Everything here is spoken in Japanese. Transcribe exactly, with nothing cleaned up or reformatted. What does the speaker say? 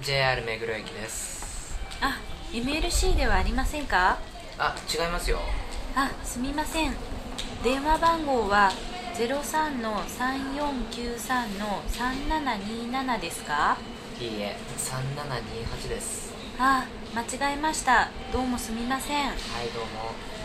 ジェイアール 目黒駅です。 あ、エムエルシー ではありませんか？ あ、違いますよ。 あ、すみません。電話番号は ゼロさんのさんよんきゅうさんのさんななにななですか？ いいえ、さんななにはちです。 あ、間違えました。どうもすみません。 はい、どうも。